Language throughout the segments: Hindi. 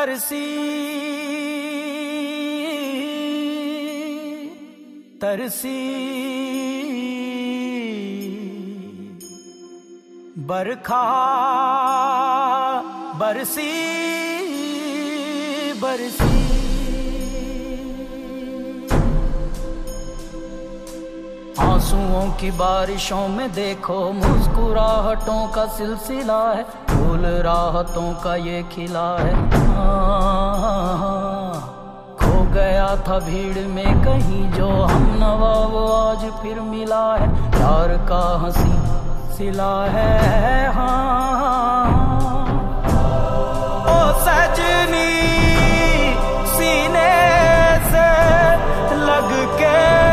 तरसी तरसी बरखा बरसी बरसी। आंसुओं की बारिशों में देखो मुस्कुराहटों का सिलसिला है, फूल राहतों का ये खिला है। खो गया था भीड़ में कहीं जो हम नवा वो आज फिर मिला है, प्यार का हंसी सिला है। हाँ ओ सजनी सीने से लग के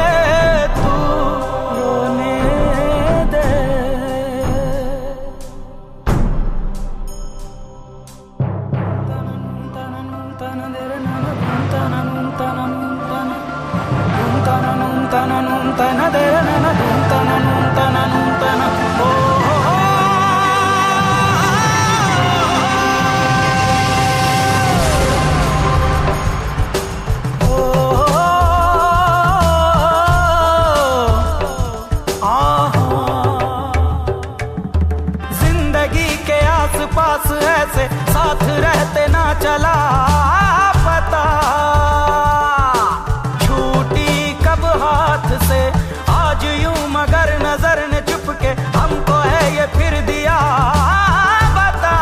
पास ऐसे साथ रहते ना चला पता, छूटी कब हाथ से आज यूं मगर नजर ने चुप के हमको है ये फिर दिया बता।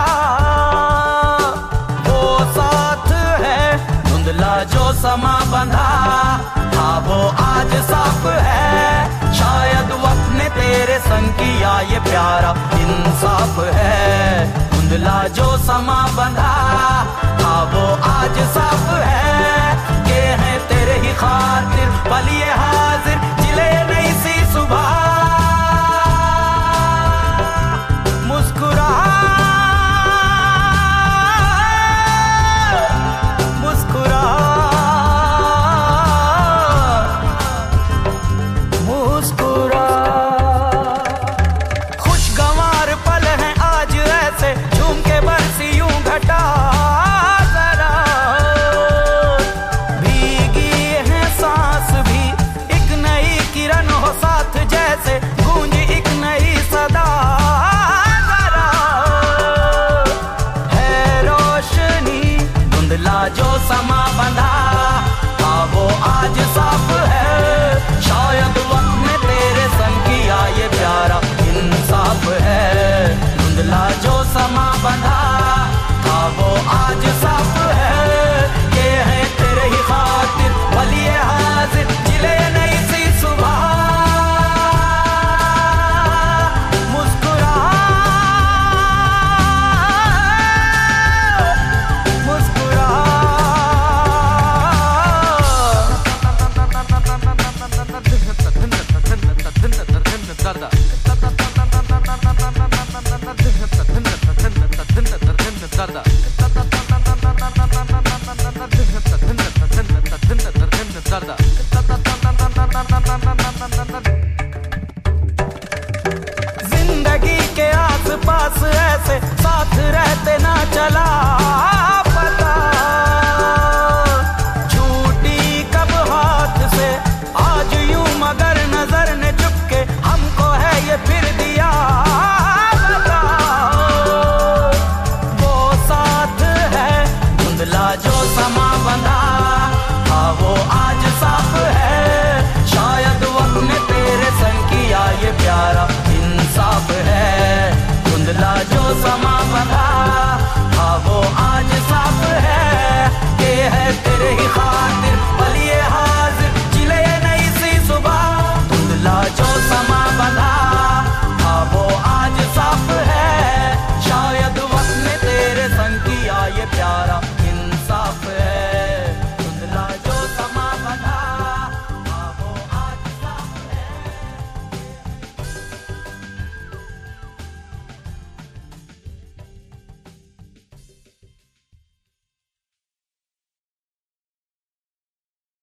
वो साथ है धुंधला जो समा बंधा था वो आज साफ है, शायद वक्त ने तेरे संग किया ये प्यारा इंसाफ है। धुंधला जो समा बंधा था वो आज साफ है, के हैं तेरे ही खातिर पल ये हाजिर